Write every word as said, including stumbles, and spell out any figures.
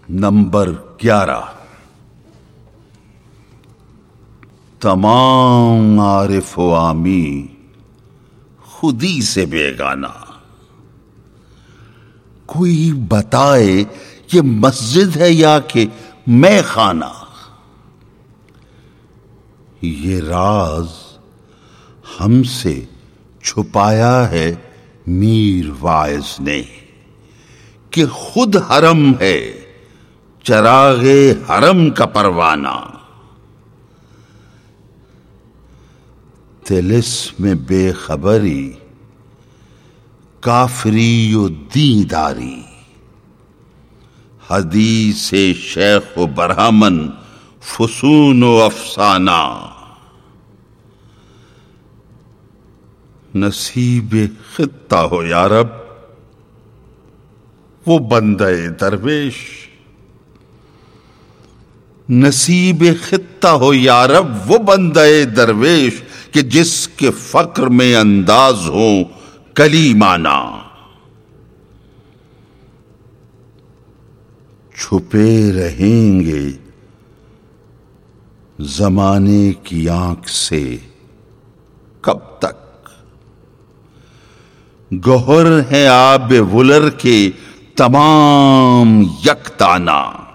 Number گیارہ. تمام عارف و عامی خودی سے بیگانہ. کوئی بتائے یہ مسجد ہے یا کہ میں خانہ. یہ راز ہم سے چھپایا ہے میر واعظ نے کہ خود حرم ہے چراغ حرم کا پروانہ. طلسم میں بے خبری کافری و دینداری. حدیث شیخ و برہمن فسون و افسانہ. نصیب خطہ ہو یا رب وہ بندہ درویش. نصیب خطہ ہو یا رب وہ بندہ درویش کہ جس کے فقر میں انداز ہوں کلیمانہ. چھپے رہیں گے زمانے کی آنکھ سے کب تک. گوہر ہیں آب ولر کے تمام یک دانہ.